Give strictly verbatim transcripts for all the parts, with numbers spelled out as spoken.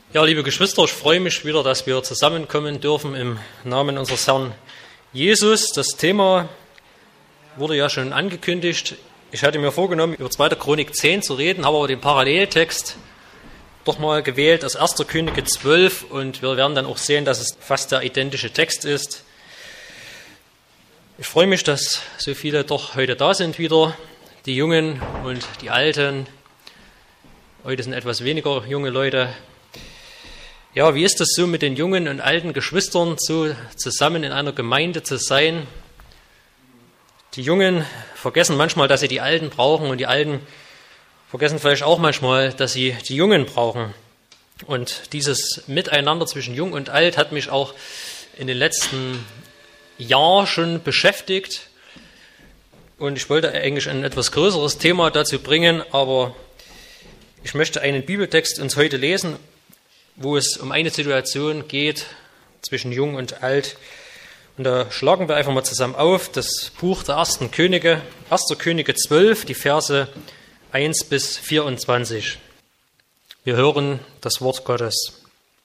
Ja, liebe Geschwister, ich freue mich wieder, dass wir zusammenkommen dürfen im Namen unseres Herrn Jesus. Das Thema wurde ja schon angekündigt. Ich hatte mir vorgenommen, über zweite Chronik zehn zu reden, habe aber den Paralleltext doch mal gewählt aus erster Könige zwölf und wir werden dann auch sehen, dass es fast der identische Text ist. Ich freue mich, dass so viele doch heute da sind wieder, die Jungen und die Alten. Heute sind etwas weniger junge Leute. Ja, wie ist das so mit den jungen und alten Geschwistern, so zusammen in einer Gemeinde zu sein? Die Jungen vergessen manchmal, dass sie die Alten brauchen und die Alten vergessen vielleicht auch manchmal, dass sie die Jungen brauchen. Und dieses Miteinander zwischen Jung und Alt hat mich auch in den letzten Jahren schon beschäftigt. Und ich wollte eigentlich ein etwas größeres Thema dazu bringen, aber ich möchte einen Bibeltext uns heute lesen, wo es um eine Situation geht zwischen Jung und Alt. Und da schlagen wir einfach mal zusammen auf das Buch der ersten Könige, erster Könige zwölf, die Verse eins bis vierundzwanzig. Wir hören das Wort Gottes.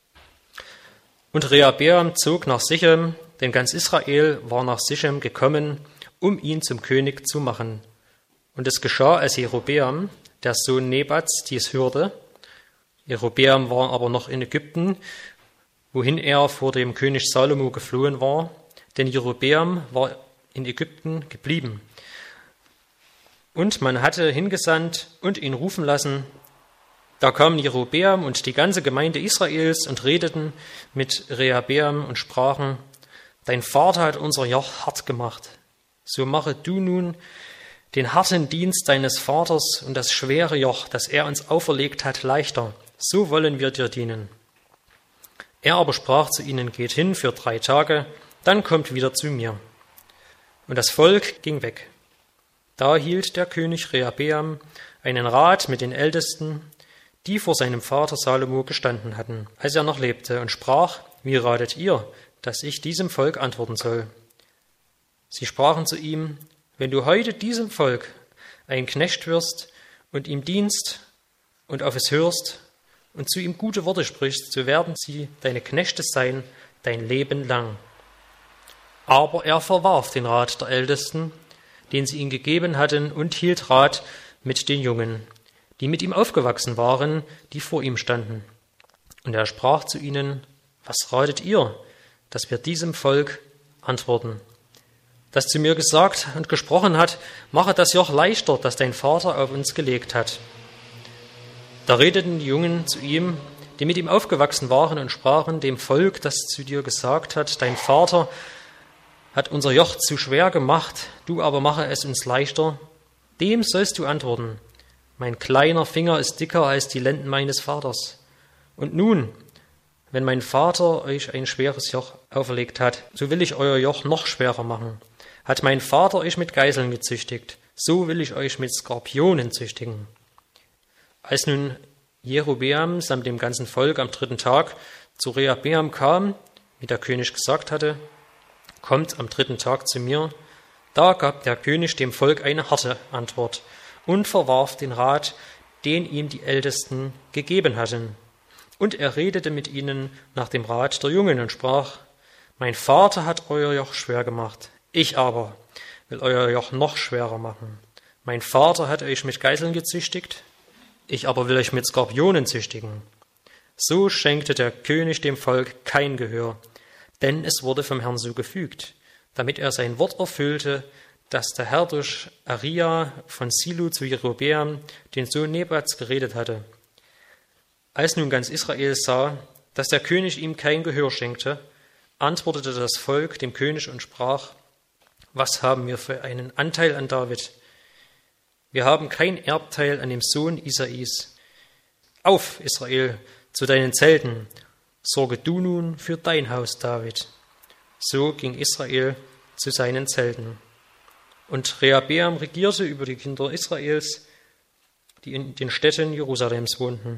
Und Rehabeam zog nach Sichem, denn ganz Israel war nach Sichem gekommen, um ihn zum König zu machen. Und es geschah, als Jerobeam, der Sohn Nebats, dies hörte. Jerobeam war aber noch in Ägypten, wohin er vor dem König Salomo geflohen war, denn Jerobeam war in Ägypten geblieben. Und man hatte hingesandt und ihn rufen lassen. Da kamen Jerobeam und die ganze Gemeinde Israels und redeten mit Rehabeam und sprachen: Dein Vater hat unser Joch hart gemacht. So mache du nun den harten Dienst deines Vaters und das schwere Joch, das er uns auferlegt hat, leichter. So wollen wir dir dienen. Er aber sprach zu ihnen: Geht hin für drei Tage, dann kommt wieder zu mir. Und das Volk ging weg. Da hielt der König Rehabeam einen Rat mit den Ältesten, die vor seinem Vater Salomo gestanden hatten, als er noch lebte, und sprach: Wie ratet ihr, dass ich diesem Volk antworten soll? Sie sprachen zu ihm: Wenn du heute diesem Volk ein Knecht wirst und ihm dienst und auf es hörst und zu ihm gute Worte sprichst, so werden sie deine Knechte sein dein Leben lang. Aber er verwarf den Rat der Ältesten, den sie ihm gegeben hatten, und hielt Rat mit den Jungen, die mit ihm aufgewachsen waren, die vor ihm standen. Und er sprach zu ihnen: Was ratet ihr, dass wir diesem Volk antworten? Das zu mir gesagt und gesprochen hat: Mache das Joch leichter, das dein Vater auf uns gelegt hat. Da redeten die Jungen zu ihm, die mit ihm aufgewachsen waren, und sprachen dem Volk, das zu dir gesagt hat: Dein Vater hat unser Joch zu schwer gemacht, du aber mache es uns leichter. Dem sollst du antworten: Mein kleiner Finger ist dicker als die Lenden meines Vaters. Und nun, wenn mein Vater euch ein schweres Joch auferlegt hat, so will ich euer Joch noch schwerer machen. Hat mein Vater euch mit Geißeln gezüchtigt, so will ich euch mit Skorpionen züchtigen. Als nun Jerobeam samt dem ganzen Volk am dritten Tag zu Rehabeam kam, wie der König gesagt hatte: Kommt am dritten Tag zu mir, da gab der König dem Volk eine harte Antwort und verwarf den Rat, den ihm die Ältesten gegeben hatten. Und er redete mit ihnen nach dem Rat der Jungen und sprach: Mein Vater hat euer Joch schwer gemacht, ich aber will euer Joch noch schwerer machen. Mein Vater hat euch mit Geißeln gezüchtigt, ich aber will euch mit Skorpionen züchtigen. So schenkte der König dem Volk kein Gehör, denn es wurde vom Herrn so gefügt, damit er sein Wort erfüllte, das der Herr durch Aria von Silo zu Jerobeam, den Sohn Nebats, geredet hatte. Als nun ganz Israel sah, dass der König ihm kein Gehör schenkte, antwortete das Volk dem König und sprach: Was haben wir für einen Anteil an David? Wir haben kein Erbteil an dem Sohn Isais. Auf, Israel, zu deinen Zelten, sorge du nun für dein Haus, David. So ging Israel zu seinen Zelten. Und Rehabeam regierte über die Kinder Israels, die in den Städten Jerusalems wohnten.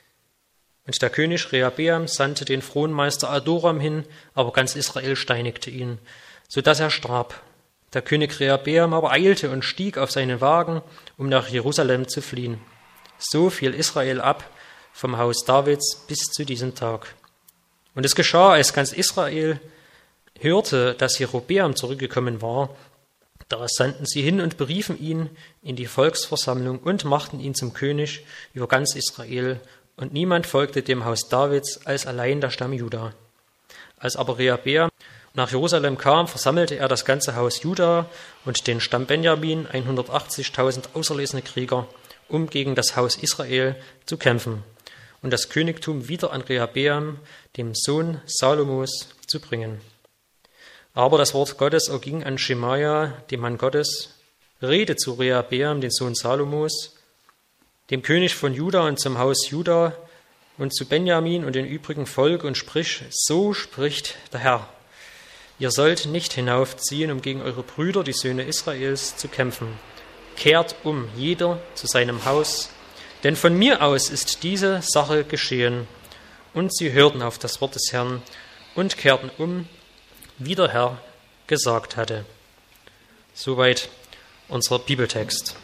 Und der König Rehabeam sandte den Fronmeister Adoram hin, aber ganz Israel steinigte ihn, so dass er starb. Der König Rehabeam aber eilte und stieg auf seinen Wagen, um nach Jerusalem zu fliehen. So fiel Israel ab vom Haus Davids bis zu diesem Tag. Und es geschah, als ganz Israel hörte, dass Jerobeam zurückgekommen war, da sandten sie hin und beriefen ihn in die Volksversammlung und machten ihn zum König über ganz Israel. Und niemand folgte dem Haus Davids als allein der Stamm Juda. Als aber Rehabeam nach Jerusalem kam, versammelte er das ganze Haus Juda und den Stamm Benjamin, hundertachtzigtausend auserlesene Krieger, um gegen das Haus Israel zu kämpfen und das Königtum wieder an Rehabeam, dem Sohn Salomos, zu bringen. Aber das Wort Gottes erging an Schemaja, dem Mann Gottes: Rede zu Rehabeam, den Sohn Salomos, dem König von Juda und zum Haus Juda und zu Benjamin und dem übrigen Volk, und sprich: So spricht der Herr: Ihr sollt nicht hinaufziehen, um gegen eure Brüder, die Söhne Israels, zu kämpfen. Kehrt um, jeder zu seinem Haus, denn von mir aus ist diese Sache geschehen. Und sie hörten auf das Wort des Herrn und kehrten um, wie der Herr gesagt hatte. Soweit unser Bibeltext.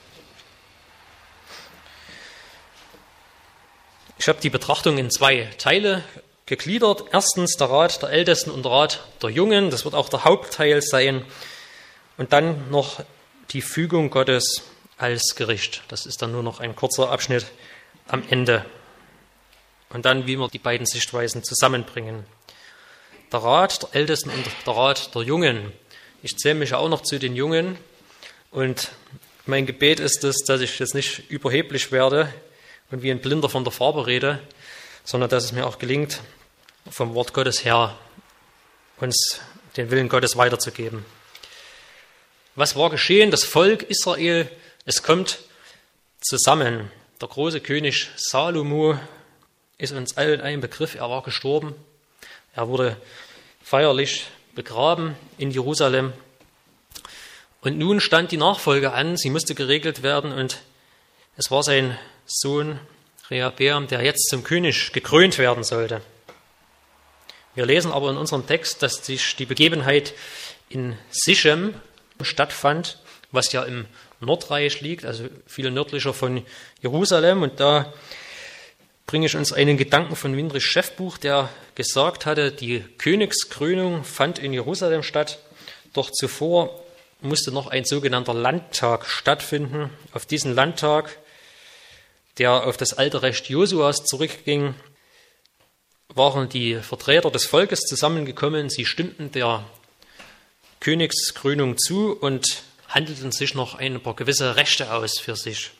Ich habe die Betrachtung in zwei Teile gegliedert. Erstens der Rat der Ältesten und der Rat der Jungen. Das wird auch der Hauptteil sein. Und dann noch die Fügung Gottes als Gericht. Das ist dann nur noch ein kurzer Abschnitt am Ende. Und dann, wie wir die beiden Sichtweisen zusammenbringen. Der Rat der Ältesten und der Rat der Jungen. Ich zähle mich ja auch noch zu den Jungen. Und mein Gebet ist es, dass ich jetzt nicht überheblich werde und wie ein Blinder von der Farbe rede, sondern dass es mir auch gelingt, vom Wort Gottes her uns den Willen Gottes weiterzugeben. Was war geschehen? Das Volk Israel, es kommt zusammen. Der große König Salomo ist uns allen ein Begriff. Er war gestorben. Er wurde feierlich begraben in Jerusalem. Und nun stand die Nachfolge an. Sie musste geregelt werden. Und es war sein Sohn Rehabeam, der jetzt zum König gekrönt werden sollte. Wir lesen aber in unserem Text, dass sich die Begebenheit in Sichem stattfand, was ja im Nordreich liegt, also viel nördlicher von Jerusalem. Und da bringe ich uns einen Gedanken von Windrich Schäffbuch, der gesagt hatte, die Königskrönung fand in Jerusalem statt, doch zuvor musste noch ein sogenannter Landtag stattfinden. Auf diesen Landtag, der auf das alte Recht Josuas zurückging, waren die Vertreter des Volkes zusammengekommen. Sie stimmten der Königskrönung zu und handelten sich noch ein paar gewisse Rechte aus für sich.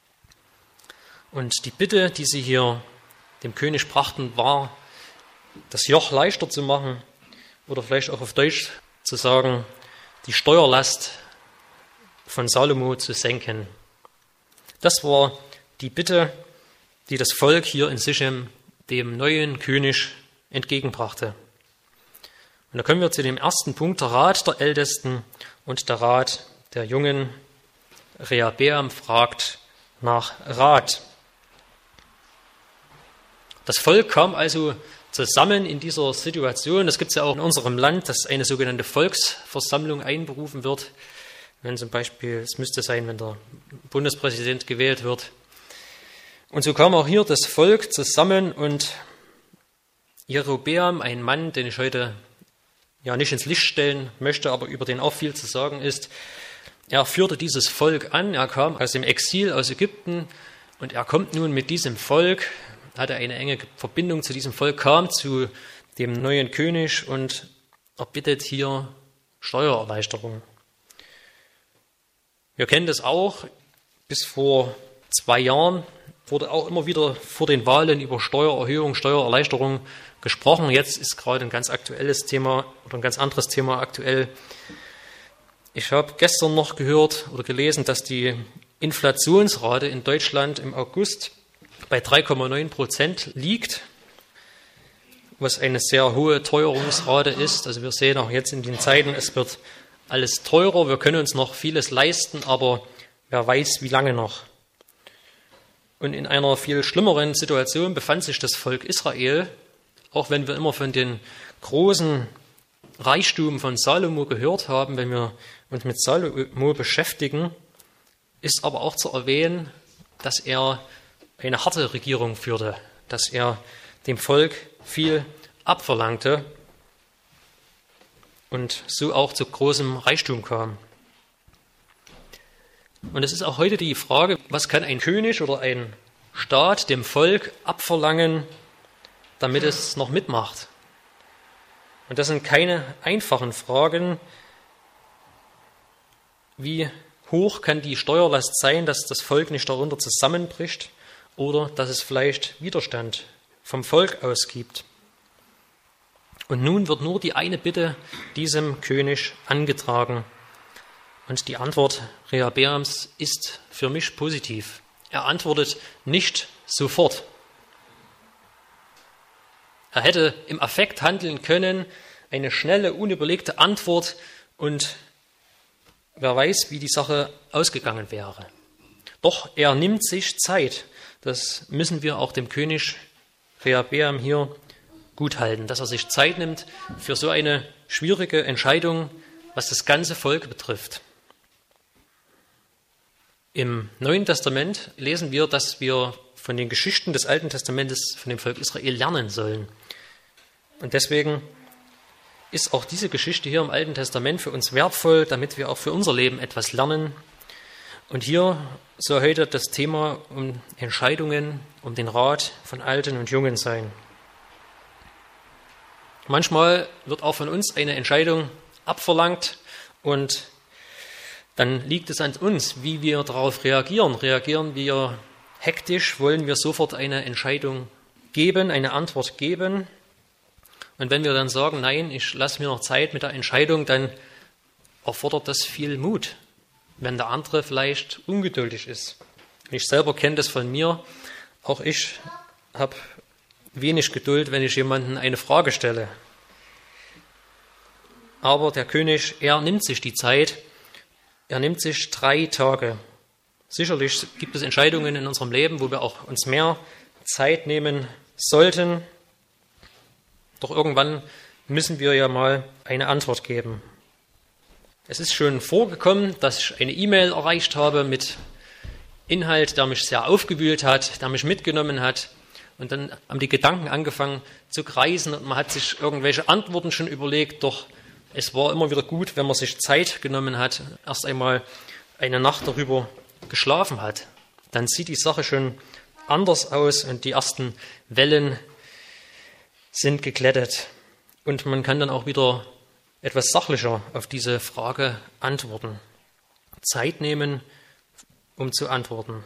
Und die Bitte, die sie hier dem König brachten, war, das Joch leichter zu machen oder vielleicht auch auf Deutsch zu sagen, die Steuerlast von Salomo zu senken. Das war die Bitte, die das Volk hier in Sichem dem neuen König entgegenbrachte. Und da kommen wir zu dem ersten Punkt, der Rat der Ältesten und der Rat der Jungen. Rehabeam fragt nach Rat. Das Volk kam also zusammen in dieser Situation. Das gibt es ja auch in unserem Land, dass eine sogenannte Volksversammlung einberufen wird. Wenn zum Beispiel, es müsste sein, wenn der Bundespräsident gewählt wird. Und so kam auch hier das Volk zusammen und Jerobeam, ein Mann, den ich heute ja nicht ins Licht stellen möchte, aber über den auch viel zu sagen ist, er führte dieses Volk an. Er kam aus dem Exil aus Ägypten und er kommt nun mit diesem Volk, hatte eine enge Verbindung zu diesem Volk, kam zu dem neuen König und erbittet hier Steuererleichterung. Wir kennen das auch, bis vor zwei Jahren wurde auch immer wieder vor den Wahlen über Steuererhöhung, Steuererleichterung gesprochen. Jetzt ist gerade ein ganz aktuelles Thema oder ein ganz anderes Thema aktuell. Ich habe gestern noch gehört oder gelesen, dass die Inflationsrate in Deutschland im August bei drei Komma neun Prozent liegt, was eine sehr hohe Teuerungsrate ist. Also wir sehen auch jetzt in den Zeiten, es wird alles teurer. Wir können uns noch vieles leisten, aber wer weiß, wie lange noch. Und in einer viel schlimmeren Situation befand sich das Volk Israel, auch wenn wir immer von den großen Reichtum von Salomo gehört haben, wenn wir uns mit Salomo beschäftigen, ist aber auch zu erwähnen, dass er eine harte Regierung führte, dass er dem Volk viel abverlangte und so auch zu großem Reichtum kam. Und es ist auch heute die Frage, was kann ein König oder ein Staat dem Volk abverlangen, damit es noch mitmacht? Und das sind keine einfachen Fragen. Wie hoch kann die Steuerlast sein, dass das Volk nicht darunter zusammenbricht oder dass es vielleicht Widerstand vom Volk aus gibt? Und nun wird nur die eine Bitte diesem König angetragen. Und die Antwort Rehabeams ist für mich positiv. Er antwortet nicht sofort. Er hätte im Affekt handeln können, eine schnelle, unüberlegte Antwort, und wer weiß, wie die Sache ausgegangen wäre. Doch er nimmt sich Zeit. Das müssen wir auch dem König Rehabeam hier guthalten, dass er sich Zeit nimmt für so eine schwierige Entscheidung, was das ganze Volk betrifft. Im Neuen Testament lesen wir, dass wir von den Geschichten des Alten Testamentes von dem Volk Israel lernen sollen. Und deswegen ist auch diese Geschichte hier im Alten Testament für uns wertvoll, damit wir auch für unser Leben etwas lernen. Und hier soll heute das Thema um Entscheidungen, um den Rat von Alten und Jungen sein. Manchmal wird auch von uns eine Entscheidung abverlangt und dann liegt es an uns, wie wir darauf reagieren. Reagieren wir hektisch? Wollen wir sofort eine Entscheidung geben, eine Antwort geben? Und wenn wir dann sagen, nein, ich lasse mir noch Zeit mit der Entscheidung, dann erfordert das viel Mut, wenn der andere vielleicht ungeduldig ist. Ich selber kenne das von mir. Auch ich habe wenig Geduld, wenn ich jemandem eine Frage stelle. Aber der König, er nimmt sich die Zeit. Er nimmt sich drei Tage. Sicherlich gibt es Entscheidungen in unserem Leben, wo wir auch uns mehr Zeit nehmen sollten. Doch irgendwann müssen wir ja mal eine Antwort geben. Es ist schon vorgekommen, dass ich eine E-Mail erreicht habe mit Inhalt, der mich sehr aufgewühlt hat, der mich mitgenommen hat. Und dann haben die Gedanken angefangen zu kreisen und man hat sich irgendwelche Antworten schon überlegt. Doch es war immer wieder gut, wenn man sich Zeit genommen hat, erst einmal eine Nacht darüber geschlafen hat. Dann sieht die Sache schon anders aus und die ersten Wellen sind geglättet. Und man kann dann auch wieder etwas sachlicher auf diese Frage antworten. Zeit nehmen, um zu antworten.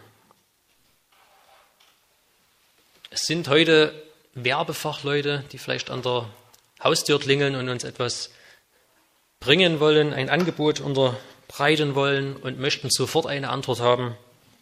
Es sind heute Werbefachleute, die vielleicht an der Haustür klingeln und uns etwas bringen wollen, ein Angebot unterbreiten wollen und möchten sofort eine Antwort haben.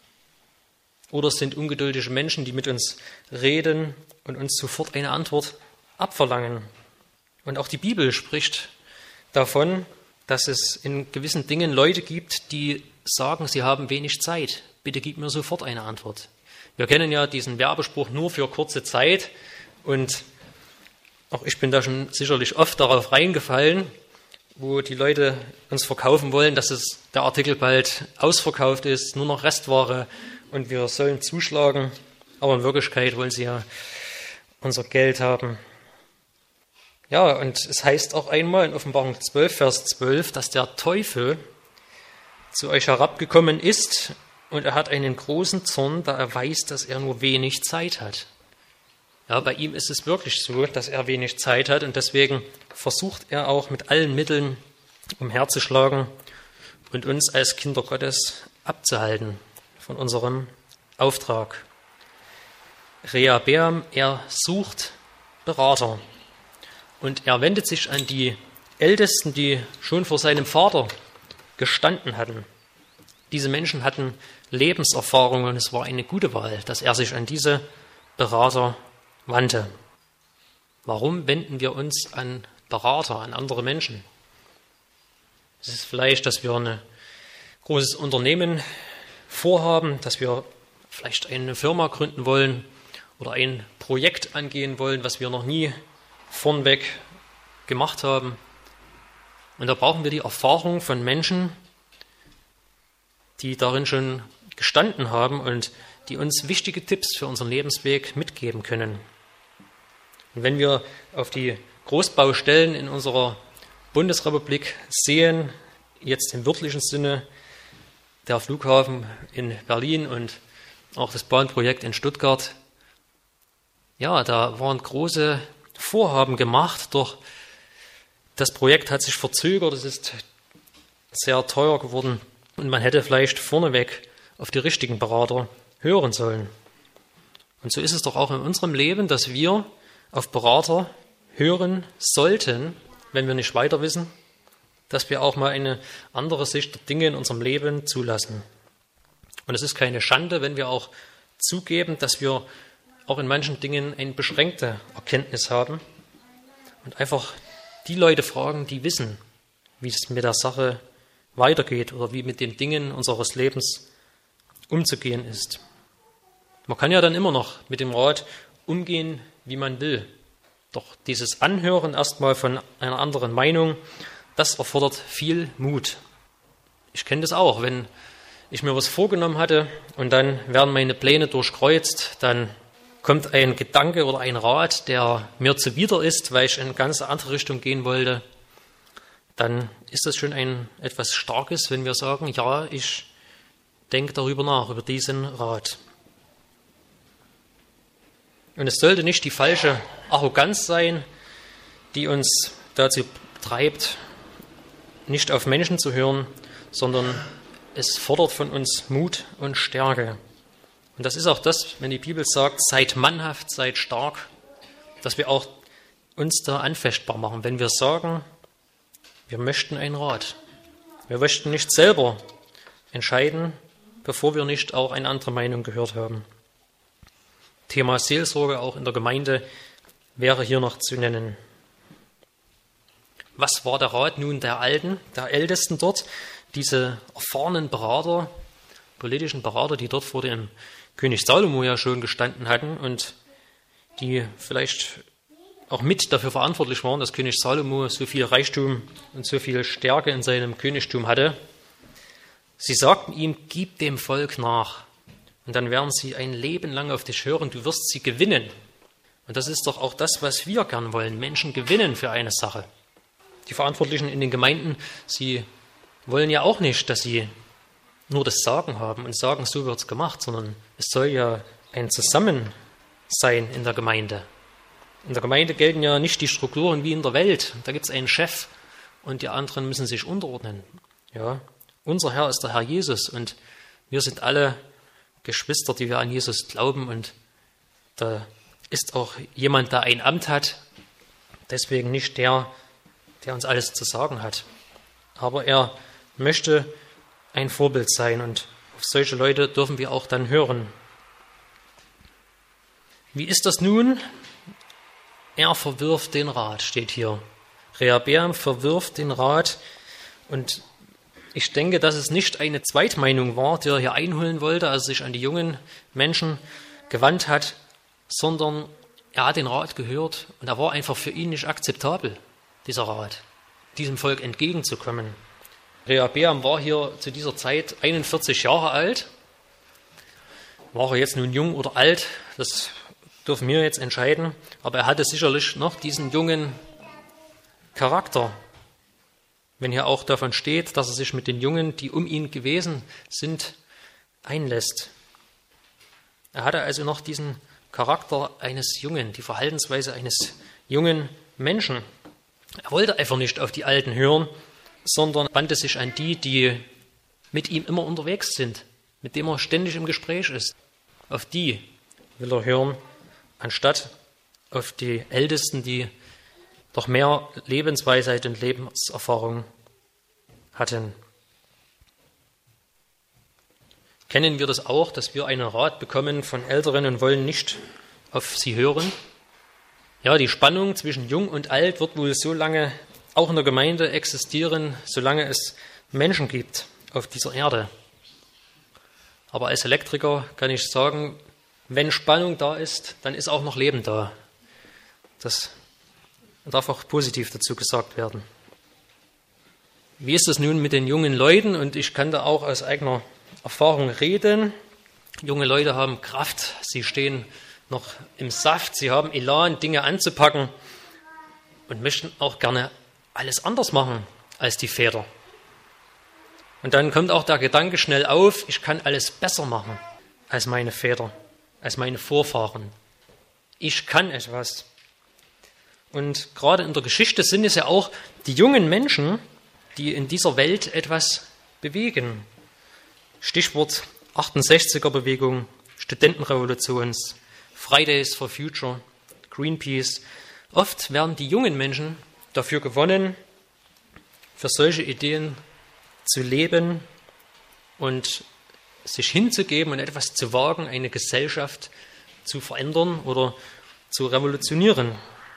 Oder es sind ungeduldige Menschen, die mit uns reden und uns sofort eine Antwort abverlangen. Und auch die Bibel spricht davon, dass es in gewissen Dingen Leute gibt, die sagen, sie haben wenig Zeit. Bitte gib mir sofort eine Antwort. Wir kennen ja diesen Werbespruch nur für kurze Zeit und auch ich bin da schon sicherlich oft darauf reingefallen, wo die Leute uns verkaufen wollen, dass es der Artikel bald ausverkauft ist, nur noch Restware und wir sollen zuschlagen. Aber in Wirklichkeit wollen sie ja unser Geld haben. Ja, und es heißt auch einmal in Offenbarung zwölf, Vers zwölf, dass der Teufel zu euch herabgekommen ist und er hat einen großen Zorn, da er weiß, dass er nur wenig Zeit hat. Ja, bei ihm ist es wirklich so, dass er wenig Zeit hat und deswegen versucht er auch mit allen Mitteln umherzuschlagen und uns als Kinder Gottes abzuhalten von unserem Auftrag. Rehabeam, er sucht Berater und er wendet sich an die Ältesten, die schon vor seinem Vater gestanden hatten. Diese Menschen hatten Lebenserfahrung und es war eine gute Wahl, dass er sich an diese Berater wandte. Warum wenden wir uns an Berater, an andere Menschen? Es ist vielleicht, dass wir ein großes Unternehmen vorhaben, dass wir vielleicht eine Firma gründen wollen oder ein Projekt angehen wollen, was wir noch nie vornweg gemacht haben. Und da brauchen wir die Erfahrung von Menschen, die darin schon gestanden haben und die uns wichtige Tipps für unseren Lebensweg mitgeben können. Und wenn wir auf die Großbaustellen in unserer Bundesrepublik sehen, jetzt im wörtlichen Sinne, der Flughafen in Berlin und auch das Bahnprojekt in Stuttgart, ja, da waren große Vorhaben gemacht, doch das Projekt hat sich verzögert, es ist sehr teuer geworden und man hätte vielleicht vorneweg auf die richtigen Berater hören sollen. Und so ist es doch auch in unserem Leben, dass wir auf Berater hören sollten, wenn wir nicht weiter wissen, dass wir auch mal eine andere Sicht der Dinge in unserem Leben zulassen. Und es ist keine Schande, wenn wir auch zugeben, dass wir auch in manchen Dingen eine beschränkte Erkenntnis haben und einfach die Leute fragen, die wissen, wie es mit der Sache weitergeht oder wie mit den Dingen unseres Lebens umzugehen ist. Man kann ja dann immer noch mit dem Rat umgehen, wie man will. Doch dieses Anhören erstmal von einer anderen Meinung, das erfordert viel Mut. Ich kenne das auch, wenn ich mir was vorgenommen hatte und dann werden meine Pläne durchkreuzt, dann kommt ein Gedanke oder ein Rat, der mir zuwider ist, weil ich in eine ganz andere Richtung gehen wollte, dann ist das schon ein etwas Starkes, wenn wir sagen, ja, ich denke darüber nach, über diesen Rat. Und es sollte nicht die falsche Arroganz sein, die uns dazu treibt, nicht auf Menschen zu hören, sondern es fordert von uns Mut und Stärke. Und das ist auch das, wenn die Bibel sagt, seid mannhaft, seid stark, dass wir auch uns da anfechtbar machen. Wenn wir sagen, wir möchten einen Rat. Wir möchten nicht selber entscheiden, bevor wir nicht auch eine andere Meinung gehört haben. Thema Seelsorge auch in der Gemeinde wäre hier noch zu nennen. Was war der Rat nun der Alten, der Ältesten dort? Diese erfahrenen Berater, politischen Berater, die dort vor dem König Salomo ja schon gestanden hatten und die vielleicht auch mit dafür verantwortlich waren, dass König Salomo so viel Reichtum und so viel Stärke in seinem Königtum hatte. Sie sagten ihm, gib dem Volk nach und dann werden sie ein Leben lang auf dich hören, du wirst sie gewinnen. Und das ist doch auch das, was wir gern wollen, Menschen gewinnen für eine Sache. Die Verantwortlichen in den Gemeinden, sie wollen ja auch nicht, dass sie nur das Sagen haben und sagen, so wird es gemacht, sondern es soll ja ein Zusammensein in der Gemeinde. In der Gemeinde gelten ja nicht die Strukturen wie in der Welt. Da gibt es einen Chef und die anderen müssen sich unterordnen. Ja, unser Herr ist der Herr Jesus und wir sind alle Geschwister, die wir an Jesus glauben und da ist auch jemand, der ein Amt hat, deswegen nicht der, der uns alles zu sagen hat. Aber er möchte ein Vorbild sein und auf solche Leute dürfen wir auch dann hören. Wie ist das nun? Er verwirft den Rat, steht hier. Rehabeam verwirft den Rat und ich denke, dass es nicht eine Zweitmeinung war, die er hier einholen wollte, als er sich an die jungen Menschen gewandt hat, sondern er hat den Rat gehört und er war einfach für ihn nicht akzeptabel, dieser Rat, diesem Volk entgegenzukommen. Rehabeam war hier zu dieser Zeit einundvierzig Jahre alt. War er jetzt nun jung oder alt, das dürfen wir jetzt entscheiden, aber er hatte sicherlich noch diesen jungen Charakter. Wenn hier auch davon steht, dass er sich mit den Jungen, die um ihn gewesen sind, einlässt. Er hatte also noch diesen Charakter eines Jungen, die Verhaltensweise eines jungen Menschen. Er wollte einfach nicht auf die Alten hören, sondern wandte sich an die, die mit ihm immer unterwegs sind, mit dem er ständig im Gespräch ist. Auf die will er hören, anstatt auf die Ältesten, die doch mehr Lebensweisheit und Lebenserfahrung hatten. Kennen wir das auch, dass wir einen Rat bekommen von Älteren und wollen nicht auf sie hören? Ja, die Spannung zwischen Jung und Alt wird wohl so lange auch in der Gemeinde existieren, solange es Menschen gibt auf dieser Erde. Aber als Elektriker kann ich sagen, wenn Spannung da ist, dann ist auch noch Leben da. Das darf auch positiv dazu gesagt werden. Wie ist es nun mit den jungen Leuten? Und ich kann da auch aus eigener Erfahrung reden. Junge Leute haben Kraft, sie stehen noch im Saft, sie haben Elan, Dinge anzupacken und möchten auch gerne alles anders machen als die Väter. Und dann kommt auch der Gedanke schnell auf, ich kann alles besser machen als meine Väter, als meine Vorfahren. Ich kann etwas. Und gerade in der Geschichte sind es ja auch die jungen Menschen, die in dieser Welt etwas bewegen. Stichwort achtundsechziger-Bewegung, Studentenrevolutions, Fridays for Future, Greenpeace. Oft werden die jungen Menschen dafür gewonnen, für solche Ideen zu leben und sich hinzugeben und etwas zu wagen, eine Gesellschaft zu verändern oder zu revolutionieren.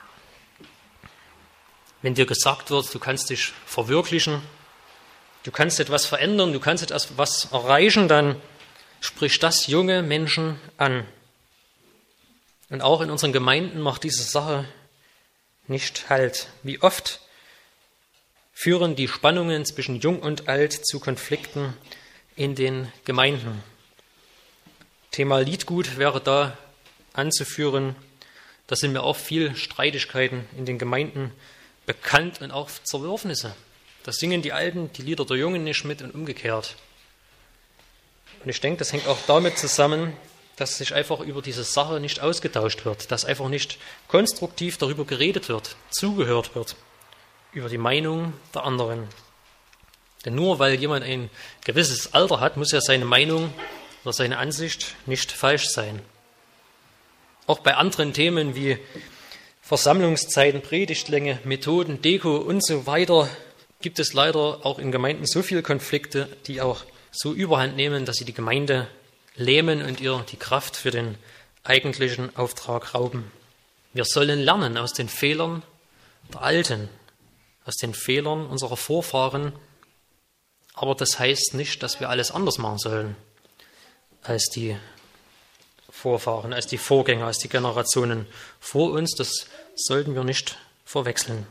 Wenn dir gesagt wird, du kannst dich verwirklichen, du kannst etwas verändern, du kannst etwas erreichen, dann spricht das junge Menschen an. Und auch in unseren Gemeinden macht diese Sache nicht Halt. Wie oft führen die Spannungen zwischen Jung und Alt zu Konflikten in den Gemeinden. Thema Liedgut wäre da anzuführen. Da sind mir auch viele Streitigkeiten in den Gemeinden bekannt und auch Zerwürfnisse. Da singen die Alten die Lieder der Jungen nicht mit und umgekehrt. Und ich denke, das hängt auch damit zusammen, dass sich einfach über diese Sache nicht ausgetauscht wird, dass einfach nicht konstruktiv darüber geredet wird, zugehört wird, über die Meinung der anderen. Denn nur weil jemand ein gewisses Alter hat, muss ja seine Meinung oder seine Ansicht nicht falsch sein. Auch bei anderen Themen wie Versammlungszeiten, Predigtlänge, Methoden, Deko und so weiter gibt es leider auch in Gemeinden so viele Konflikte, die auch so überhand nehmen, dass sie die Gemeinde lähmen und ihr die Kraft für den eigentlichen Auftrag rauben. Wir sollen lernen aus den Fehlern der Alten, aus den Fehlern unserer Vorfahren, aber das heißt nicht, dass wir alles anders machen sollen als die Vorfahren, als die Vorgänger, als die Generationen vor uns. Das sollten wir nicht verwechseln.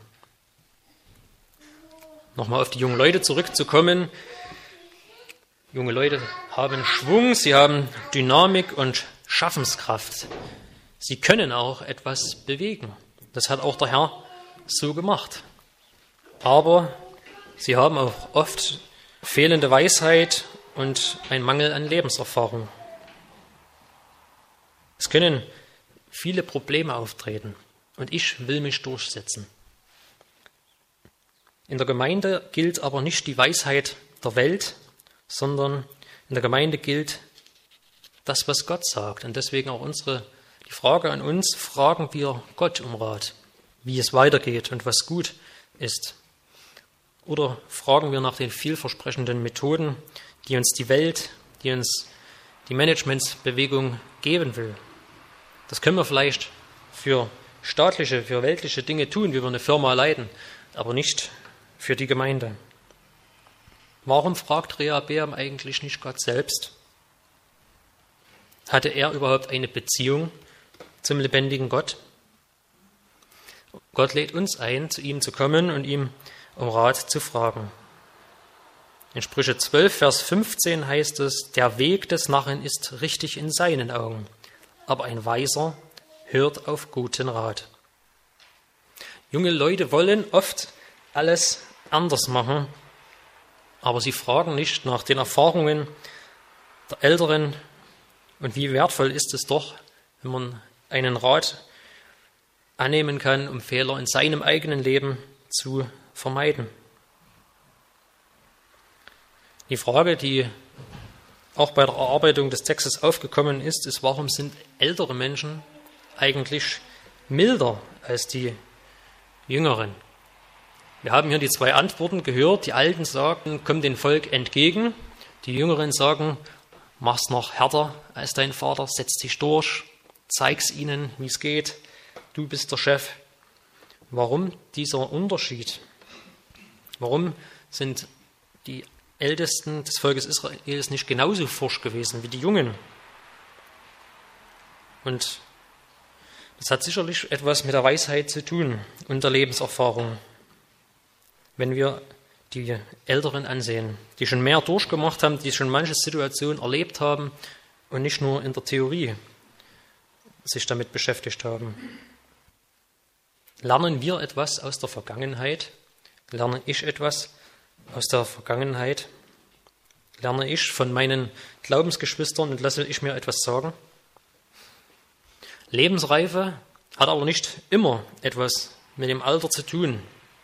Nochmal auf die jungen Leute zurückzukommen. Junge Leute haben Schwung, sie haben Dynamik und Schaffenskraft. Sie können auch etwas bewegen. Das hat auch der Herr so gemacht. Aber sie haben auch oft fehlende Weisheit und ein Mangel an Lebenserfahrung. Es können viele Probleme auftreten und ich will mich durchsetzen. In der Gemeinde gilt aber nicht die Weisheit der Welt, sondern in der Gemeinde gilt das, was Gott sagt. Und deswegen auch unsere, die Frage an uns, fragen wir Gott um Rat, wie es weitergeht und was gut ist. Oder fragen wir nach den vielversprechenden Methoden, die uns die Welt, die uns die Managementsbewegung geben will. Das können wir vielleicht für staatliche, für weltliche Dinge tun, wie wir eine Firma leiten, aber nicht für die Gemeinde. Warum fragt Rehabeam eigentlich nicht Gott selbst? Hatte er überhaupt eine Beziehung zum lebendigen Gott? Gott lädt uns ein, zu ihm zu kommen und ihm um Rat zu fragen. In Sprüche zwölf, Vers fünfzehn heißt es, der Weg des Narren ist richtig in seinen Augen, aber ein Weiser hört auf guten Rat. Junge Leute wollen oft alles anders machen, aber sie fragen nicht nach den Erfahrungen der Älteren und wie wertvoll ist es doch, wenn man einen Rat annehmen kann, um Fehler in seinem eigenen Leben zu vermeiden. Die Frage, die auch bei der Erarbeitung des Textes aufgekommen ist, ist, warum sind ältere Menschen eigentlich milder als die Jüngeren? Wir haben hier die zwei Antworten gehört. Die Alten sagen, komm dem Volk entgegen. Die Jüngeren sagen, mach's noch härter als dein Vater, setz dich durch, zeig's ihnen, wie es geht. Du bist der Chef. Warum dieser Unterschied? Warum sind die Ältesten des Volkes Israels nicht genauso forsch gewesen wie die Jungen? Und das hat sicherlich etwas mit der Weisheit zu tun und der Lebenserfahrung. Wenn wir die Älteren ansehen, die schon mehr durchgemacht haben, die schon manche Situation erlebt haben und nicht nur in der Theorie sich damit beschäftigt haben. Lernen wir etwas aus der Vergangenheit? Lerne ich etwas aus der Vergangenheit? Lerne ich von meinen Glaubensgeschwistern und lasse ich mir etwas sagen? Lebensreife hat aber nicht immer etwas mit dem Alter zu tun.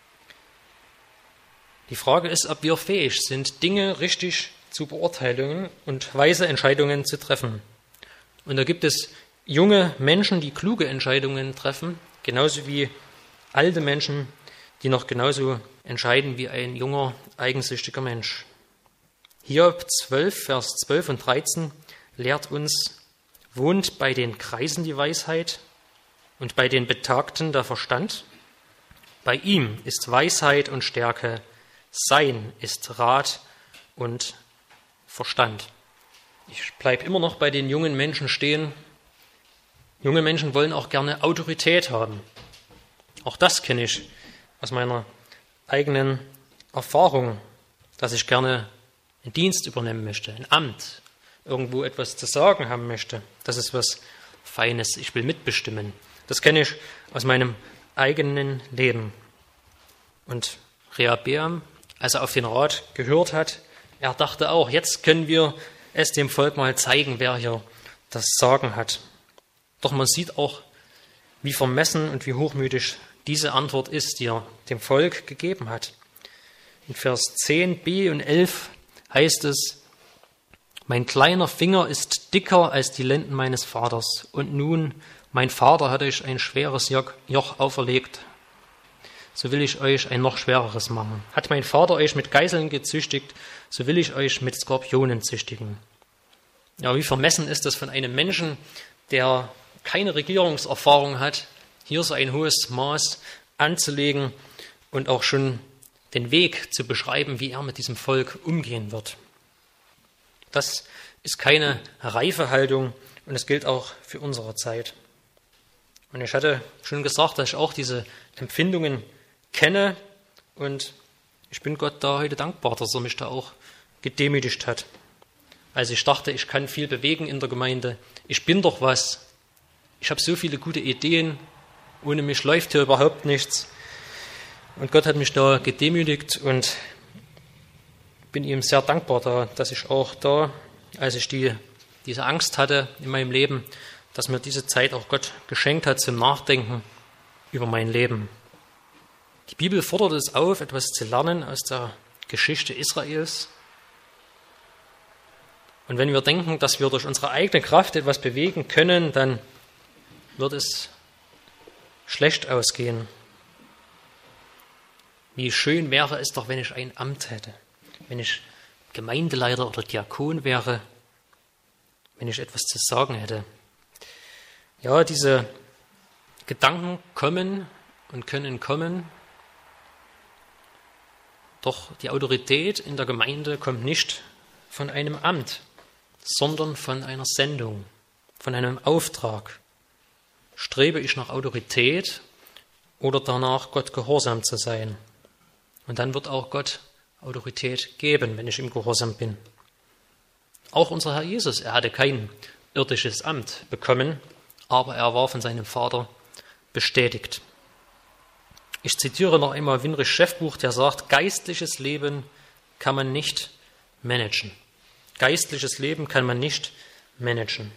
Die Frage ist, ob wir fähig sind, Dinge richtig zu beurteilen und weise Entscheidungen zu treffen. Und da gibt es junge Menschen, die kluge Entscheidungen treffen, genauso wie alte Menschen, die noch genauso entscheiden wie ein junger, eigensüchtiger Mensch. Hiob zwölf, Vers zwölf und dreizehn lehrt uns: Wohnt bei den Greisen die Weisheit und bei den Betagten der Verstand? Bei ihm ist Weisheit und Stärke, sein ist Rat und Verstand. Ich bleibe immer noch bei den jungen Menschen stehen. Junge Menschen wollen auch gerne Autorität haben. Auch das kenne ich aus meiner eigenen Erfahrung, dass ich gerne einen Dienst übernehmen möchte, ein Amt, irgendwo etwas zu sagen haben möchte. Das ist was Feines, ich will mitbestimmen. Das kenne ich aus meinem eigenen Leben. Und Rehabeam, als er auf den Rat gehört hat, er dachte auch, jetzt können wir es dem Volk mal zeigen, wer hier das Sagen hat. Doch man sieht auch, wie vermessen und wie hochmütig diese Antwort ist, die er dem Volk gegeben hat. In Vers zehn b und elf heißt es: Mein kleiner Finger ist dicker als die Lenden meines Vaters, und nun, mein Vater hat euch ein schweres Joch auferlegt, so will ich euch ein noch schwereres machen. Hat mein Vater euch mit Geißeln gezüchtigt, so will ich euch mit Skorpionen züchtigen. Ja, wie vermessen ist das von einem Menschen, der keine Regierungserfahrung hat, hier so ein hohes Maß anzulegen und auch schon den Weg zu beschreiben, wie er mit diesem Volk umgehen wird. Das ist keine reife Haltung und es gilt auch für unsere Zeit. Und ich hatte schon gesagt, dass ich auch diese Empfindungen kenne und ich bin Gott da heute dankbar, dass er mich da auch gedemütigt hat. Als ich dachte, ich kann viel bewegen in der Gemeinde, ich bin doch was, ich habe so viele gute Ideen, ohne mich läuft hier überhaupt nichts. Und Gott hat mich da gedemütigt und bin ihm sehr dankbar, da, dass ich auch da, als ich die, diese Angst hatte in meinem Leben, dass mir diese Zeit auch Gott geschenkt hat zum Nachdenken über mein Leben. Die Bibel fordert es auf, etwas zu lernen aus der Geschichte Israels. Und wenn wir denken, dass wir durch unsere eigene Kraft etwas bewegen können, dann wird es schlecht ausgehen. Wie schön wäre es doch, wenn ich ein Amt hätte, wenn ich Gemeindeleiter oder Diakon wäre, wenn ich etwas zu sagen hätte. Ja, diese Gedanken kommen und können kommen, doch die Autorität in der Gemeinde kommt nicht von einem Amt, sondern von einer Sendung, von einem Auftrag. Strebe ich nach Autorität oder danach, Gott gehorsam zu sein? Und dann wird auch Gott Autorität geben, wenn ich ihm gehorsam bin. Auch unser Herr Jesus, er hatte kein irdisches Amt bekommen, aber er war von seinem Vater bestätigt. Ich zitiere noch einmal Winrich Schäffbuch, der sagt, geistliches Leben kann man nicht managen. Geistliches Leben kann man nicht managen.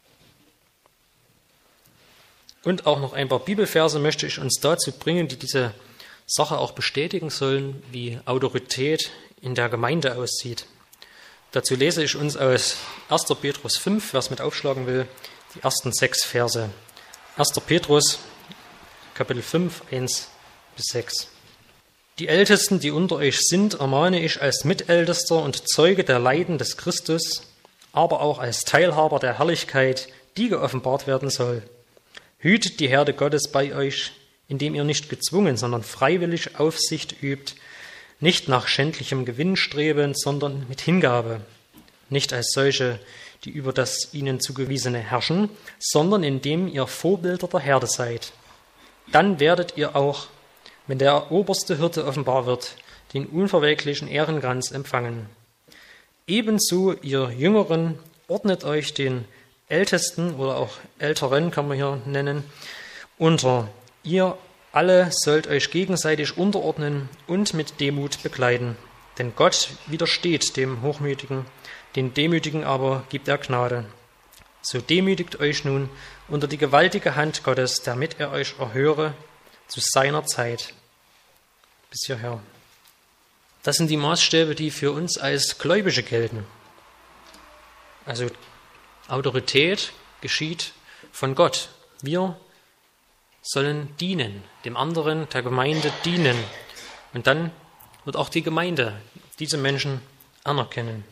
Und auch noch ein paar Bibelverse möchte ich uns dazu bringen, die diese Sache auch bestätigen sollen, wie Autorität in der Gemeinde aussieht. Dazu lese ich uns aus erster Petrus fünf, wer es mit aufschlagen will, die ersten sechs Verse. erster Petrus, Kapitel fünf, eins bis sechs. Die Ältesten, die unter euch sind, ermahne ich als Mitältester und Zeuge der Leiden des Christus, aber auch als Teilhaber der Herrlichkeit, die geoffenbart werden soll. Hütet die Herde Gottes bei euch, indem ihr nicht gezwungen, sondern freiwillig Aufsicht übt, nicht nach schändlichem Gewinn strebend, sondern mit Hingabe, nicht als solche, die über das ihnen zugewiesene herrschen, sondern indem ihr Vorbilder der Herde seid. Dann werdet ihr auch, wenn der oberste Hirte offenbar wird, den unverwelklichen Ehrenkranz empfangen. Ebenso ihr Jüngeren ordnet euch den Ältesten oder auch Älteren, kann man hier nennen, unter. Ihr alle sollt euch gegenseitig unterordnen und mit Demut bekleiden. Denn Gott widersteht dem Hochmütigen, den Demütigen aber gibt er Gnade. So demütigt euch nun unter die gewaltige Hand Gottes, damit er euch erhöre zu seiner Zeit. Bis hierher. Das sind die Maßstäbe, die für uns als Gläubige gelten. Also Autorität geschieht von Gott. Wir sollen dienen, dem anderen, der Gemeinde dienen. Und dann wird auch die Gemeinde diese Menschen anerkennen.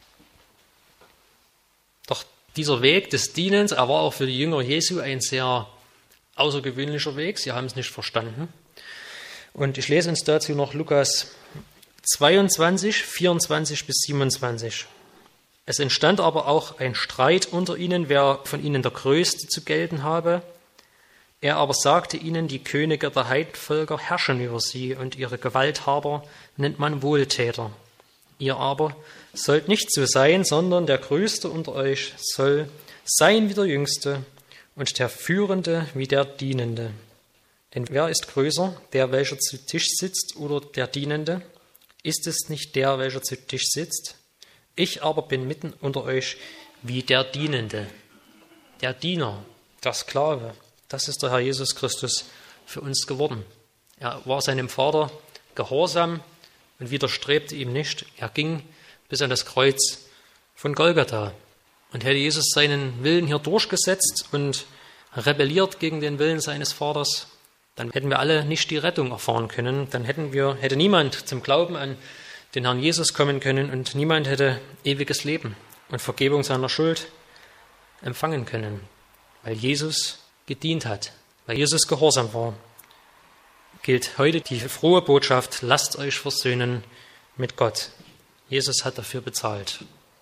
Doch dieser Weg des Dienens, er war auch für die Jünger Jesu ein sehr außergewöhnlicher Weg. Sie haben es nicht verstanden. Und ich lese uns dazu noch Lukas zweiundzwanzig, vierundzwanzig bis siebenundzwanzig. Es entstand aber auch ein Streit unter ihnen, wer von ihnen der Größte zu gelten habe. Er aber sagte ihnen, die Könige der Heidenvölker herrschen über sie und ihre Gewalthaber nennt man Wohltäter. Ihr aber sollt nicht so sein, sondern der Größte unter euch soll sein wie der Jüngste und der Führende wie der Dienende. Denn wer ist größer, der, welcher zu Tisch sitzt, oder der Dienende? Ist es nicht der, welcher zu Tisch sitzt? Ich aber bin mitten unter euch wie der Dienende, der Diener, der Sklave. Das ist der Herr Jesus Christus für uns geworden. Er war seinem Vater gehorsam und widerstrebte ihm nicht. Er ging bis an das Kreuz von Golgatha. Und hätte Jesus seinen Willen hier durchgesetzt und rebelliert gegen den Willen seines Vaters, dann hätten wir alle nicht die Rettung erfahren können. Dann hätten wir, hätte niemand zum Glauben an den Herrn Jesus kommen können und niemand hätte ewiges Leben und Vergebung seiner Schuld empfangen können, weil Jesus gedient hat, weil Jesus gehorsam war. Gilt heute die frohe Botschaft, lasst euch versöhnen mit Gott. Jesus hat dafür bezahlt.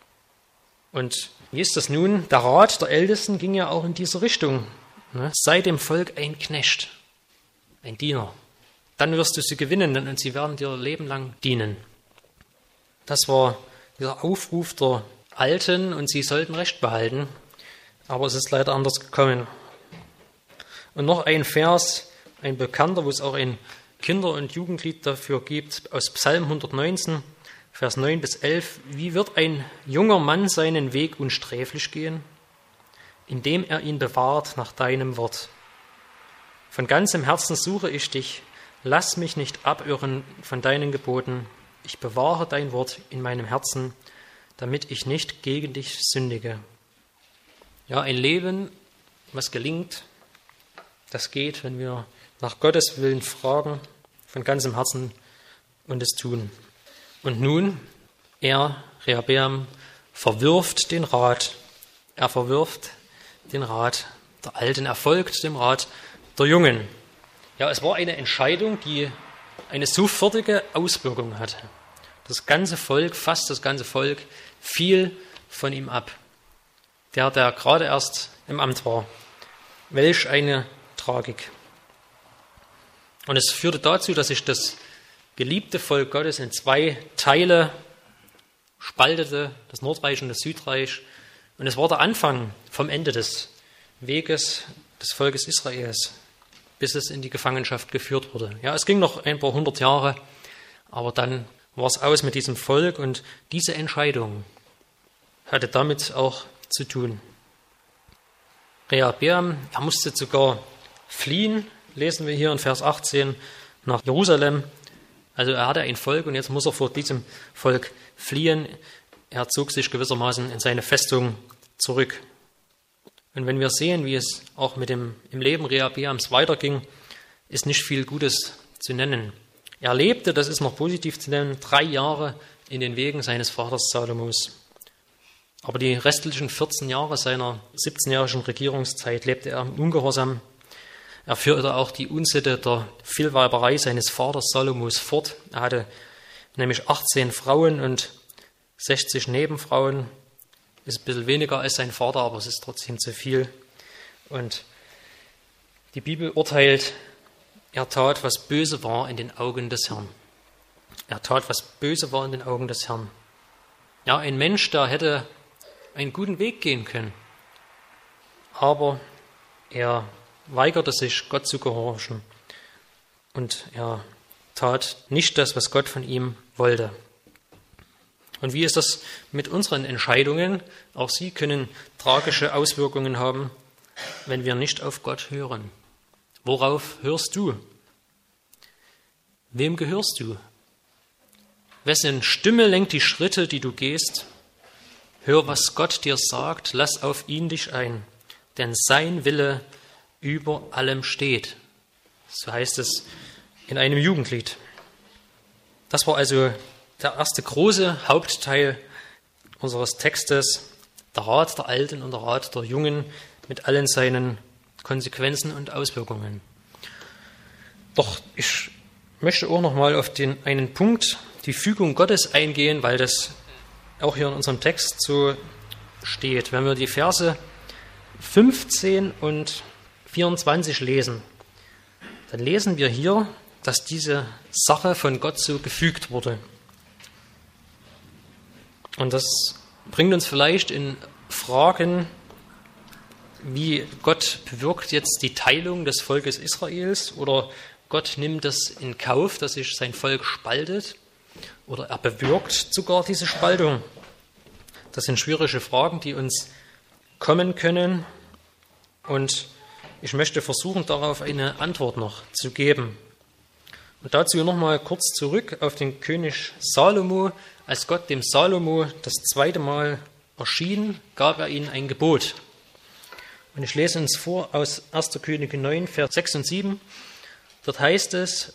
Und wie ist das nun? Der Rat der Ältesten ging ja auch in diese Richtung. Ne? Sei dem Volk ein Knecht, ein Diener. Dann wirst du sie gewinnen und sie werden dir Leben lang dienen. Das war dieser Aufruf der Alten und sie sollten Recht behalten. Aber es ist leider anders gekommen. Und noch ein Vers, ein bekannter, wo es auch ein Kinder- und Jugendlied dafür gibt, aus Psalm hundertneunzehn, Vers neun bis elf. Wie wird ein junger Mann seinen Weg unsträflich gehen? Indem er ihn bewahrt nach deinem Wort. Von ganzem Herzen suche ich dich. Lass mich nicht abirren von deinen Geboten. Ich bewahre dein Wort in meinem Herzen, damit ich nicht gegen dich sündige. Ja, ein Leben, was gelingt, das geht, wenn wir nach Gottes Willen fragen, von ganzem Herzen und es tun. Und nun, er, Rehabeam, verwirft den Rat. Er verwirft den Rat der Alten, er folgt dem Rat der Jungen. Ja, es war eine Entscheidung, die eine sofortige Auswirkung hatte. Das ganze Volk, fast das ganze Volk, fiel von ihm ab. Der, der gerade erst im Amt war. Welch eine Tragik. Und es führte dazu, dass sich das geliebte Volk Gottes in zwei Teile spaltete, das Nordreich und das Südreich. Und es war der Anfang vom Ende des Weges des Volkes Israels, bis es in die Gefangenschaft geführt wurde. Ja, es ging noch ein paar hundert Jahre, aber dann war es aus mit diesem Volk und diese Entscheidung hatte damit auch zu tun. Rehabeam, er musste sogar fliehen, lesen wir hier in Vers achtzehn, nach Jerusalem. Also er hatte ein Volk und jetzt muss er vor diesem Volk fliehen. Er zog sich gewissermaßen in seine Festung zurück. Und wenn wir sehen, wie es auch mit dem im Leben Rehabeams weiterging, ist nicht viel Gutes zu nennen. Er lebte, das ist noch positiv zu nennen, drei Jahre in den Wegen seines Vaters Salomos. Aber die restlichen vierzehn Jahre seiner siebzehnjährigen Regierungszeit lebte er im Ungehorsam. Er führte auch die Unsitte der Vielweiberei seines Vaters Salomos fort. Er hatte nämlich achtzehn Frauen und sechzig Nebenfrauen. Ist ein bisschen weniger als sein Vater, aber es ist trotzdem zu viel. Und die Bibel urteilt, er tat, was böse war in den Augen des Herrn. Er tat, was böse war in den Augen des Herrn. Ja, ein Mensch, der hätte einen guten Weg gehen können. Aber er weigerte sich, Gott zu gehorchen. Und er tat nicht das, was Gott von ihm wollte. Und wie ist das mit unseren Entscheidungen? Auch sie können tragische Auswirkungen haben, wenn wir nicht auf Gott hören. Worauf hörst du? Wem gehörst du? Wessen Stimme lenkt die Schritte, die du gehst? Hör, was Gott dir sagt, lass auf ihn dich ein, denn sein Wille über allem steht. So heißt es in einem Jugendlied. Das war also der erste große Hauptteil unseres Textes, der Rat der Alten und der Rat der Jungen mit allen seinen Konsequenzen und Auswirkungen. Doch ich möchte auch noch mal auf den einen Punkt, die Fügung Gottes, eingehen, weil das auch hier in unserem Text so steht. Wenn wir die Verse fünfzehn und vierundzwanzig lesen, dann lesen wir hier, dass diese Sache von Gott so gefügt wurde. Und das bringt uns vielleicht in Fragen, wie Gott bewirkt jetzt die Teilung des Volkes Israels, oder Gott nimmt es in Kauf, dass sich sein Volk spaltet, oder er bewirkt sogar diese Spaltung. Das sind schwierige Fragen, die uns kommen können, und ich möchte versuchen, darauf eine Antwort noch zu geben. Und dazu nochmal kurz zurück auf den König Salomo. Als Gott dem Salomo das zweite Mal erschien, gab er ihm ein Gebot. Und ich lese uns vor aus erster Könige neun, Vers sechs und sieben. Dort heißt es: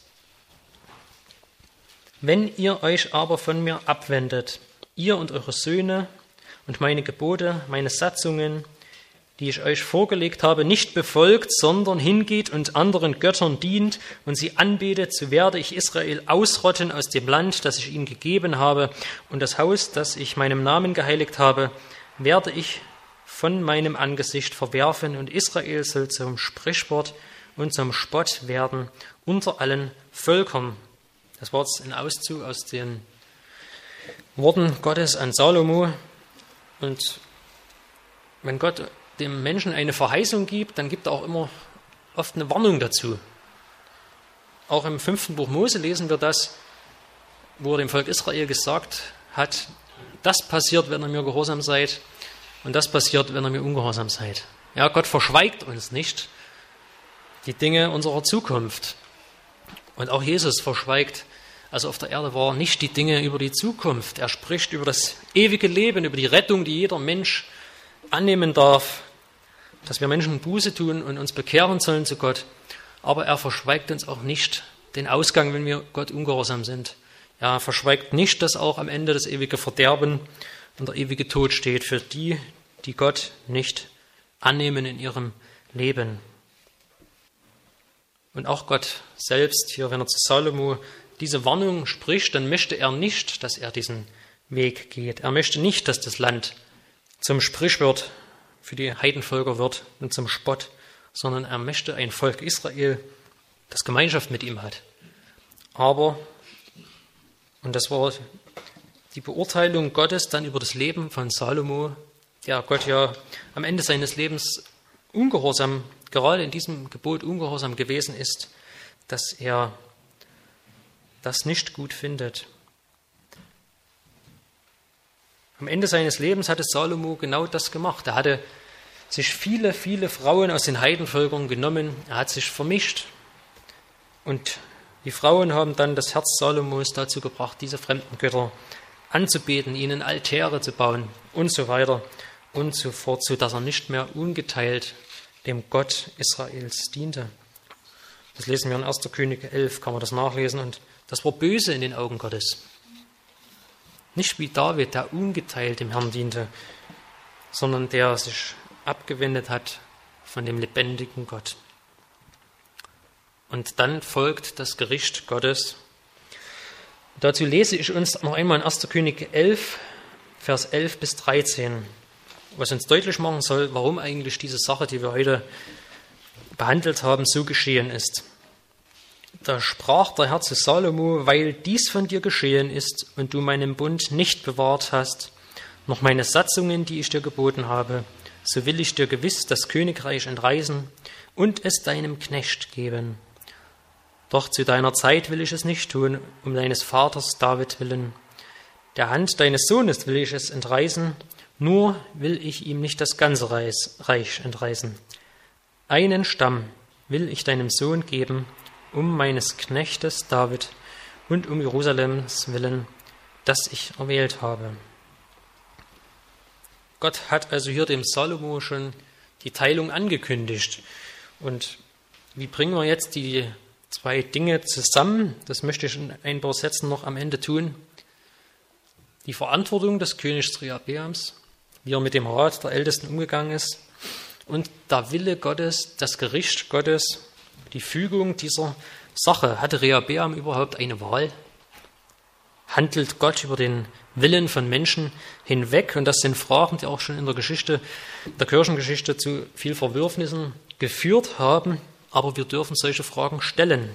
Wenn ihr euch aber von mir abwendet, ihr und eure Söhne, und meine Gebote, meine Satzungen, die ich euch vorgelegt habe, nicht befolgt, sondern hingeht und anderen Göttern dient und sie anbetet, so werde ich Israel ausrotten aus dem Land, das ich ihnen gegeben habe, und das Haus, das ich meinem Namen geheiligt habe, werde ich von meinem Angesicht verwerfen, und Israel soll zum Sprichwort und zum Spott werden unter allen Völkern. Das war jetzt ein Auszug aus den Worten Gottes an Salomo. Und wenn Gott dem Menschen eine Verheißung gibt, dann gibt er auch immer oft eine Warnung dazu. Auch im fünften Buch Mose lesen wir das, wo er dem Volk Israel gesagt hat, das passiert, wenn ihr mir gehorsam seid, und das passiert, wenn ihr mir ungehorsam seid. Ja, Gott verschweigt uns nicht die Dinge unserer Zukunft. Und auch Jesus verschweigt, als er auf der Erde war, nicht die Dinge über die Zukunft. Er spricht über das ewige Leben, über die Rettung, die jeder Mensch annehmen darf, dass wir Menschen Buße tun und uns bekehren sollen zu Gott. Aber er verschweigt uns auch nicht den Ausgang, wenn wir Gott ungehorsam sind. Er verschweigt nicht, dass auch am Ende das ewige Verderben und der ewige Tod steht für die, die Gott nicht annehmen in ihrem Leben. Und auch Gott selbst, hier, wenn er zu Salomo diese Warnung spricht, dann möchte er nicht, dass er diesen Weg geht. Er möchte nicht, dass das Land zum Sprichwort für die Heidenvölker wird und zum Spott, sondern er möchte ein Volk Israel, das Gemeinschaft mit ihm hat. Aber, und das war die Beurteilung Gottes dann über das Leben von Salomo, der Gott ja am Ende seines Lebens ungehorsam, gerade in diesem Gebot ungehorsam gewesen ist, dass er das nicht gut findet. Am Ende seines Lebens hatte Salomo genau das gemacht. Er hatte sich viele, viele Frauen aus den Heidenvölkern genommen. Er hat sich vermischt. Und die Frauen haben dann das Herz Salomos dazu gebracht, diese fremden Götter anzubeten, ihnen Altäre zu bauen und so weiter und so fort, sodass er nicht mehr ungeteilt dem Gott Israels diente. Das lesen wir in erster Könige elf, kann man das nachlesen. Und das war böse in den Augen Gottes. Nicht wie David, der ungeteilt dem Herrn diente, sondern der sich abgewendet hat von dem lebendigen Gott. Und dann folgt das Gericht Gottes. Dazu lese ich uns noch einmal in erster Könige elf, Vers elf bis dreizehn, was uns deutlich machen soll, warum eigentlich diese Sache, die wir heute behandelt haben, so geschehen ist. Da sprach der Herr zu Salomo: Weil dies von dir geschehen ist und du meinen Bund nicht bewahrt hast, noch meine Satzungen, die ich dir geboten habe, so will ich dir gewiss das Königreich entreißen und es deinem Knecht geben. Doch zu deiner Zeit will ich es nicht tun, um deines Vaters David willen. Der Hand deines Sohnes will ich es entreißen, nur will ich ihm nicht das ganze Reich entreißen. Einen Stamm will ich deinem Sohn geben, um meines Knechtes David und um Jerusalems willen, das ich erwählt habe. Gott hat also hier dem Salomo schon die Teilung angekündigt. Und wie bringen wir jetzt die zwei Dinge zusammen? Das möchte ich in ein paar Sätzen noch am Ende tun. Die Verantwortung des Königs Rehabeams, wie er mit dem Rat der Ältesten umgegangen ist, und der Wille Gottes, das Gericht Gottes, die Fügung dieser Sache. Hatte Rehabeam überhaupt eine Wahl? Handelt Gott über den Willen von Menschen hinweg? Und das sind Fragen, die auch schon in der Geschichte, der Kirchengeschichte zu viel Verwürfnissen geführt haben. Aber wir dürfen solche Fragen stellen.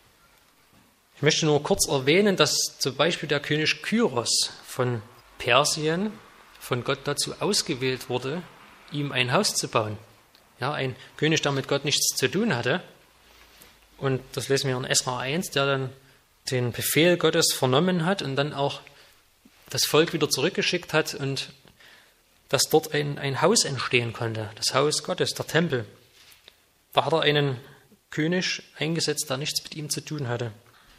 Ich möchte nur kurz erwähnen, dass zum Beispiel der König Kyros von Persien von Gott dazu ausgewählt wurde, ihm ein Haus zu bauen. Ja, ein König, der mit Gott nichts zu tun hatte. Und das lesen wir in Esra eins, der dann den Befehl Gottes vernommen hat und dann auch das Volk wieder zurückgeschickt hat und dass dort ein, ein Haus entstehen konnte, das Haus Gottes, der Tempel. Da hat er einen König eingesetzt, der nichts mit ihm zu tun hatte.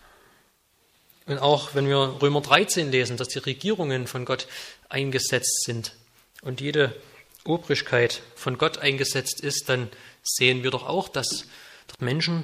Und auch wenn wir Römer dreizehn lesen, dass die Regierungen von Gott eingesetzt sind und jede Obrigkeit von Gott eingesetzt ist, dann sehen wir doch auch, dass dort Menschen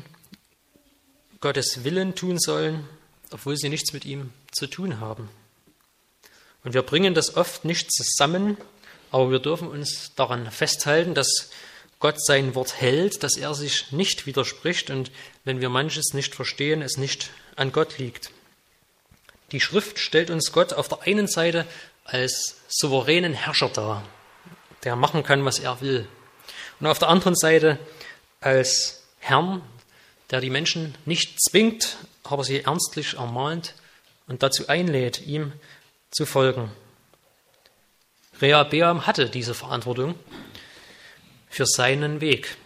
Gottes Willen tun sollen, obwohl sie nichts mit ihm zu tun haben. Und wir bringen das oft nicht zusammen, aber wir dürfen uns daran festhalten, dass Gott sein Wort hält, dass er sich nicht widerspricht und wenn wir manches nicht verstehen, es nicht an Gott liegt. Die Schrift stellt uns Gott auf der einen Seite als souveränen Herrscher dar, der machen kann, was er will. Und auf der anderen Seite als Herrn, der die Menschen nicht zwingt, aber sie ernstlich ermahnt und dazu einlädt, ihm zu folgen. Rehabeam hatte diese Verantwortung für seinen Weg.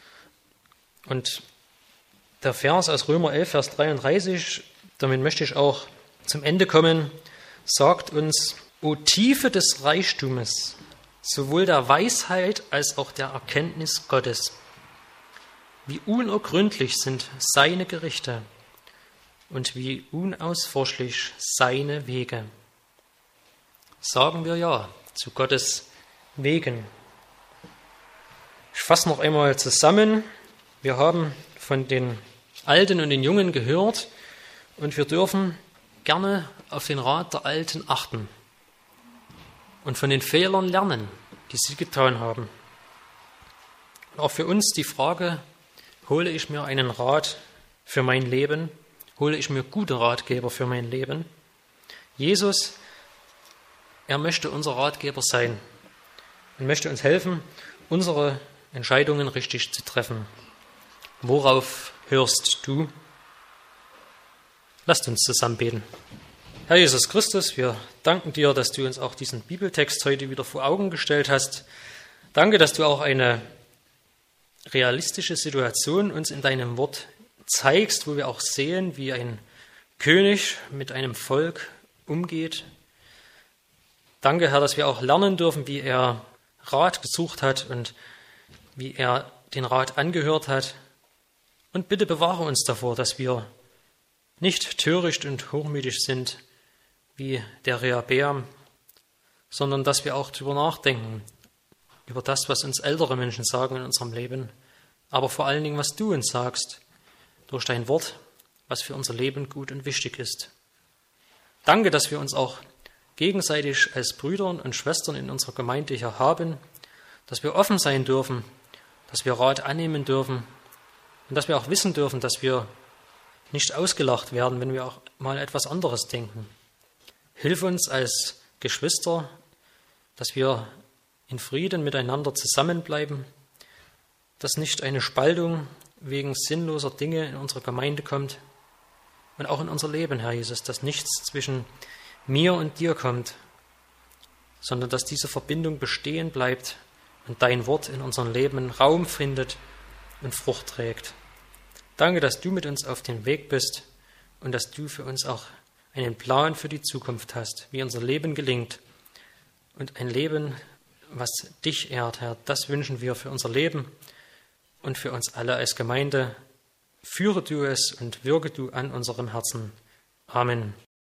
Und der Vers aus Römer elf, Vers dreiunddreißig, damit möchte ich auch zum Ende kommen, sagt uns: O Tiefe des Reichtumes, sowohl der Weisheit als auch der Erkenntnis Gottes. Wie unergründlich sind seine Gerichte und wie unausforschlich seine Wege. Sagen wir ja zu Gottes Wegen. Ich fasse noch einmal zusammen. Wir haben von den Alten und den Jungen gehört und wir dürfen gerne auf den Rat der Alten achten und von den Fehlern lernen, die sie getan haben. Und auch für uns die Frage: Hole ich mir einen Rat für mein Leben? Hole ich mir gute Ratgeber für mein Leben? Jesus, er möchte unser Ratgeber sein und möchte uns helfen, unsere Entscheidungen richtig zu treffen. Worauf hörst du? Lasst uns zusammen beten. Herr Jesus Christus, wir danken dir, dass du uns auch diesen Bibeltext heute wieder vor Augen gestellt hast. Danke, dass du auch eine realistische Situation uns in deinem Wort zeigst, wo wir auch sehen, wie ein König mit einem Volk umgeht. Danke, Herr, dass wir auch lernen dürfen, wie er Rat gesucht hat und wie er den Rat angehört hat. Und bitte bewahre uns davor, dass wir nicht töricht und hochmütig sind wie der Rehabeam, sondern dass wir auch darüber nachdenken, über das, was uns ältere Menschen sagen in unserem Leben, aber vor allen Dingen, was du uns sagst, durch dein Wort, was für unser Leben gut und wichtig ist. Danke, dass wir uns auch gegenseitig als Brüder und Schwestern in unserer Gemeinde hier haben, dass wir offen sein dürfen, dass wir Rat annehmen dürfen und dass wir auch wissen dürfen, dass wir nicht ausgelacht werden, wenn wir auch mal etwas anderes denken. Hilf uns als Geschwister, dass wir in Frieden miteinander zusammenbleiben, dass nicht eine Spaltung wegen sinnloser Dinge in unsere Gemeinde kommt und auch in unser Leben, Herr Jesus, dass nichts zwischen mir und dir kommt, sondern dass diese Verbindung bestehen bleibt und dein Wort in unserem Leben Raum findet und Frucht trägt. Danke, dass du mit uns auf dem Weg bist und dass du für uns auch einen Plan für die Zukunft hast, wie unser Leben gelingt. Und ein Leben, was dich ehrt, Herr, das wünschen wir für unser Leben und für uns alle als Gemeinde. Führe du es und wirke du an unserem Herzen. Amen.